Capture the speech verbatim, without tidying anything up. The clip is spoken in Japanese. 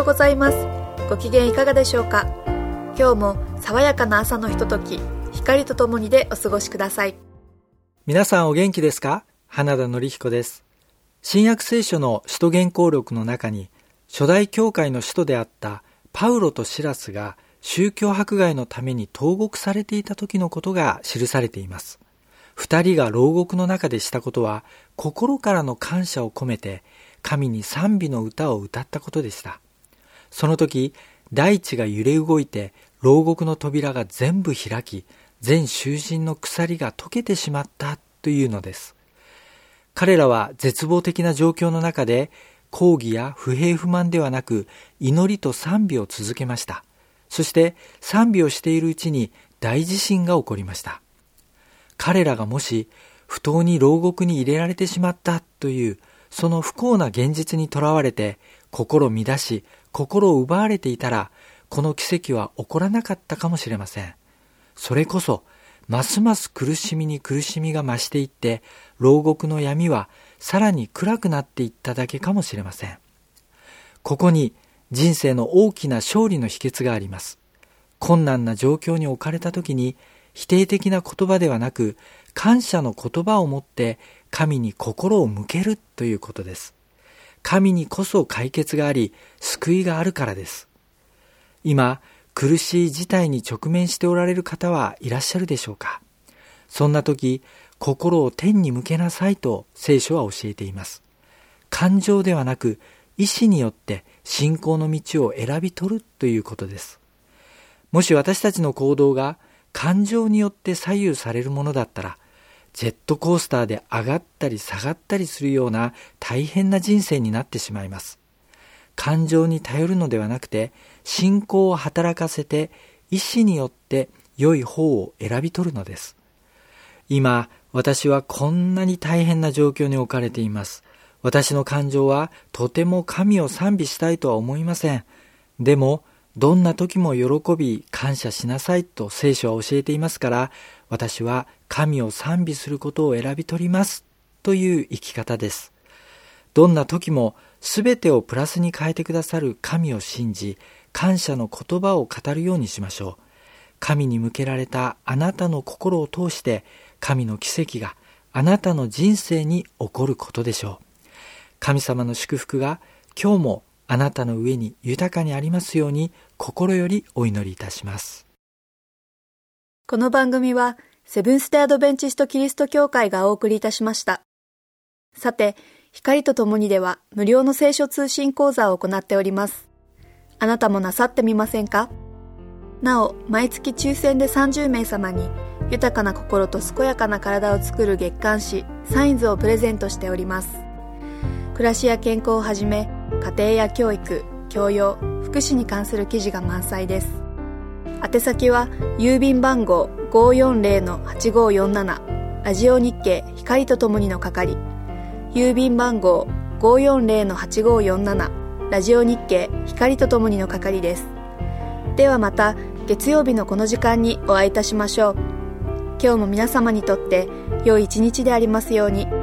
ございます。ご機嫌いかがでしょうか。今日も爽やかな朝のひととき、光とともにでお過ごしください。 皆さんお元気ですか？花田典彦です。新約聖書の使徒言行録の中に、初代教会の使徒であったパウロとシラスが宗教迫害のために投獄されていた時のことが記されています。二人が牢獄の中でしたことは、心からの感謝を込めて神に賛美の歌を歌ったことでした。その時、大地が揺れ動いて牢獄の扉が全部開き、全囚人の鎖が解けてしまったというのです。彼らは絶望的な状況の中で、抗議や不平不満ではなく祈りと賛美を続けました。そして賛美をしているうちに大地震が起こりました。彼らがもし不当に牢獄に入れられてしまったというその不幸な現実にとらわれて心乱し心を奪われていたら、この奇跡は起こらなかったかもしれません。それこそますます苦しみに苦しみが増していって、牢獄の闇はさらに暗くなっていっただけかもしれません。ここに人生の大きな勝利の秘訣があります。困難な状況に置かれた時に、否定的な言葉ではなく感謝の言葉を持って神に心を向けるということです。神にこそ解決があり、救いがあるからです。今苦しい事態に直面しておられる方はいらっしゃるでしょうか。そんな時、心を天に向けなさいと聖書は教えています。感情ではなく意志によって信仰の道を選び取るということです。もし私たちの行動が感情によって左右されるものだったら、ジェットコースターで上がったり下がったりするような大変な人生になってしまいます。感情に頼るのではなくて、信仰を働かせて意志によって良い方を選び取るのです。今、私はこんなに大変な状況に置かれています。私の感情はとても神を賛美したいとは思いません。でも、どんな時も喜び感謝しなさいと聖書は教えていますから、私は神を賛美することを選び取りますという生き方です。どんな時もすべてをプラスに変えてくださる神を信じ、感謝の言葉を語るようにしましょう。神に向けられたあなたの心を通して、神の奇跡があなたの人生に起こることでしょう。神様の祝福が今日もあなたの上に豊かにありますように、心よりお祈りいたします。 この番組はセブンステアドベンチストキリスト教会がお送りいたしました。さて、光とともにでは無料の聖書通信講座を行っております。あなたもなさってみませんか？なお、毎月抽選でさんじゅうめいさまに豊かな心と健やかな体を作る月刊誌サインズをプレゼントしております。暮らしや健康をはじめ、家庭や教育、教養、福祉に関する記事が満載です。宛先は郵便番号 ごーよんぜろのはちごーよんなな ラジオ日経光とともにの係、郵便番号 ごーよんぜろのはちごーよんなな ラジオ日経光とともにの係です。ではまた月曜日のこの時間にお会いいたしましょう。今日も皆様にとって良い一日でありますように。